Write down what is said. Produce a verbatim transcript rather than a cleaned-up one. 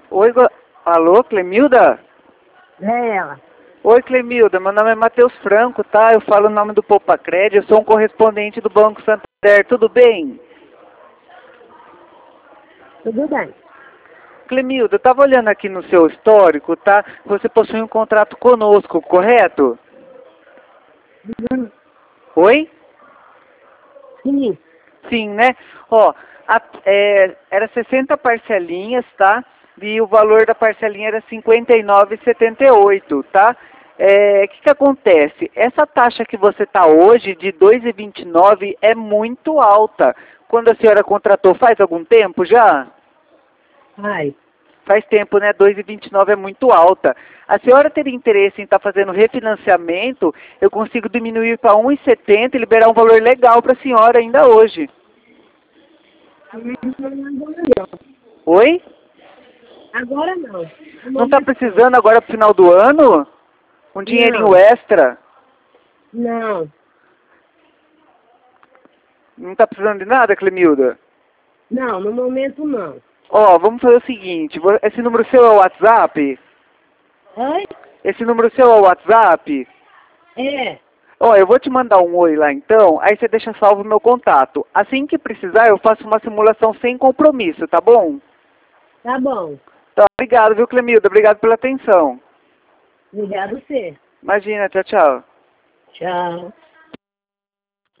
Oi, go- alô, Clemilda? É ela. Oi, Clemilda, meu nome é Matheus Franco, tá? Eu falo o nome do Poupacred, eu sou um correspondente do Banco Santander, tudo bem? Tudo bem. Clemilda, eu tava olhando aqui no seu histórico, tá? Você possui um contrato conosco, correto? Hum, Oi? Sim. Sim, né? Ó, a- é, era sessenta parcelinhas, tá? E o valor da parcelinha era cinquenta e nove reais e setenta e oito centavos, tá? É, o que que acontece? Essa taxa que você está hoje, de dois reais e vinte e nove centavos, é muito alta. Quando a senhora contratou, faz algum tempo já? Ai. Faz tempo, né? dois reais e vinte e nove centavos é muito alta. A senhora teria interesse em estar fazendo refinanciamento? Eu consigo diminuir para um real e setenta centavos e liberar um valor legal para a senhora ainda hoje. Oi? Agora não. No Não está momento não. precisando agora para o final do ano? Um dinheirinho Não. extra? Não. Não está precisando de nada, Clemilda? Não, no momento não. Ó, vamos fazer o seguinte. vo- Esse número seu é o WhatsApp? Oi? Esse número seu é o WhatsApp? É. Ó, eu vou te mandar um oi lá então, aí você deixa salvo o meu contato. Assim que precisar, eu faço uma simulação sem compromisso, tá bom? Tá bom. Tá, obrigado, viu, Clemilda? Obrigado pela atenção. Obrigado você. Imagina, tchau, tchau. Tchau.